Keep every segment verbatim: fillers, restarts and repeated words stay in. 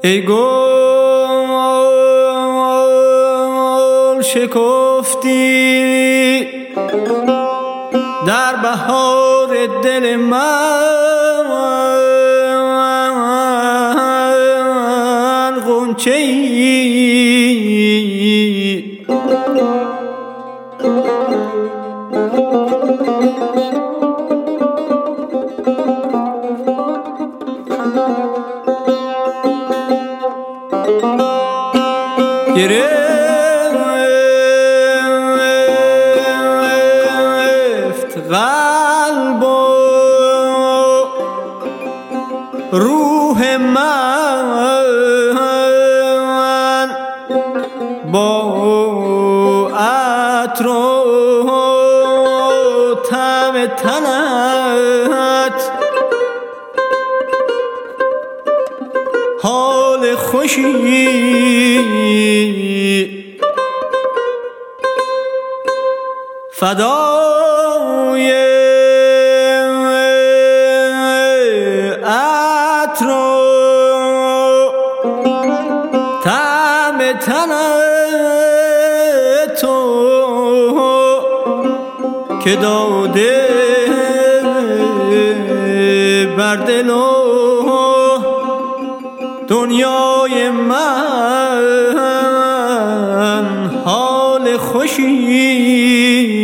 ای گل شکفتی در بهار دل من غنچه‌ای گرفت قلب و روح من با عطر و طعم تنت حال خوشی فدای عطر و طعم تن تو که داده بر دل و دنیای من حال خوشی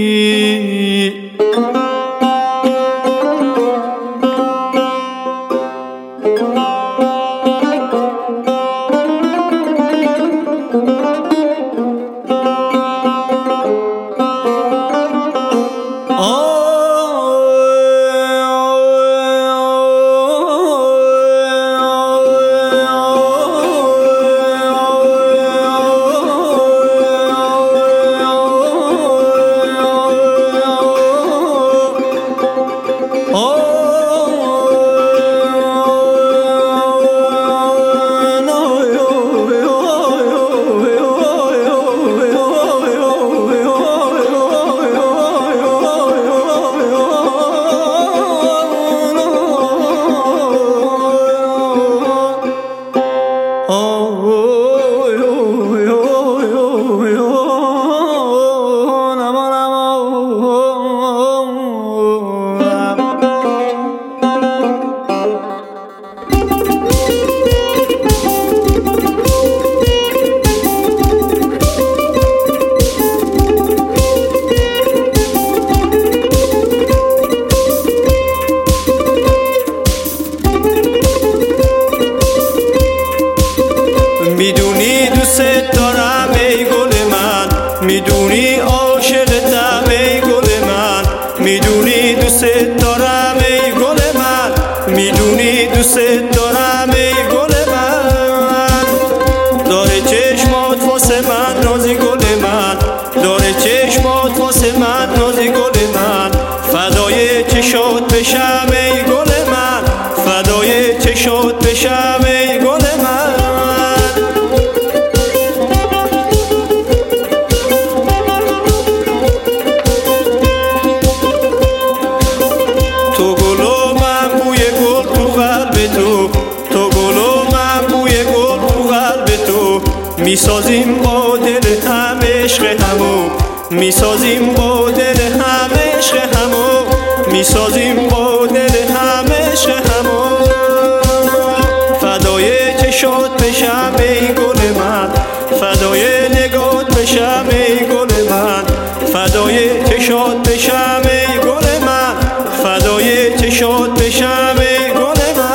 میدونی دوست دارم ای گل من، میدونی عاشقتم ای گل من، میدونی دوست دارم ای گل من، میدونی دوست دارم ای گل من. داره چشمات واسه من نازی گل من، داره چشمات واسه من نازی گل من. فدای چشات بشم ای گل من، فدای چشات بشم ای گل من. تو گل و من بوی گل تو قلب تو، تو گل و من بوی گل تو قلب تو. میسازیم با دل هم عشق همو، میسازیم با دل هم عشق همو، میسازیم با دل هم عشق همو. فدای چشات بشم ای گل من، فدای نگات بشم ای گل من، فدای چشات بشم ای گل من، فدای چشات بشم ای گل من.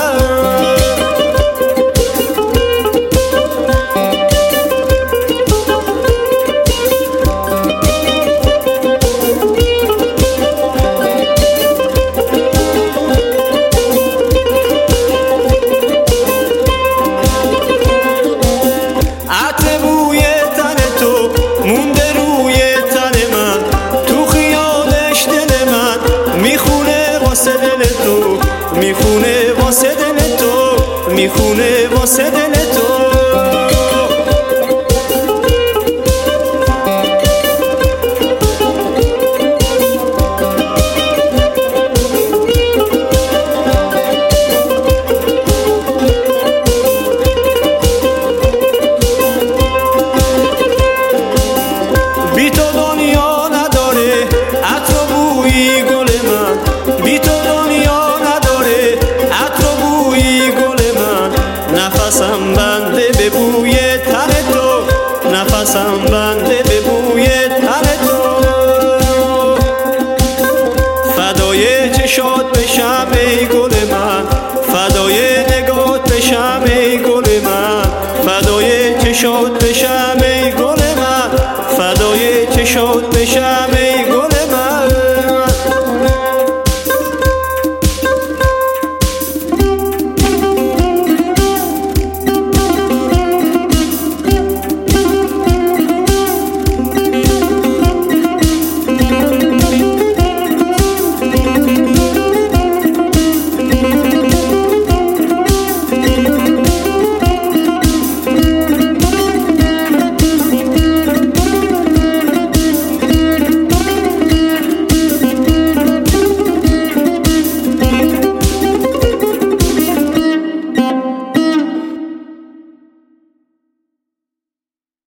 عطر بوی تن تو مونده روی تن من، تو خیالش دل من میخونه واسه دل تو، میخونه واسه دل تو، میخونه واسه دل تو. نفسم بنده به بوی تن تو، فدای چشات بشم ای گل من، فدای نگات بشم ای گل من، فدای چشات بشم ای گل من، فدای چشات بشم ای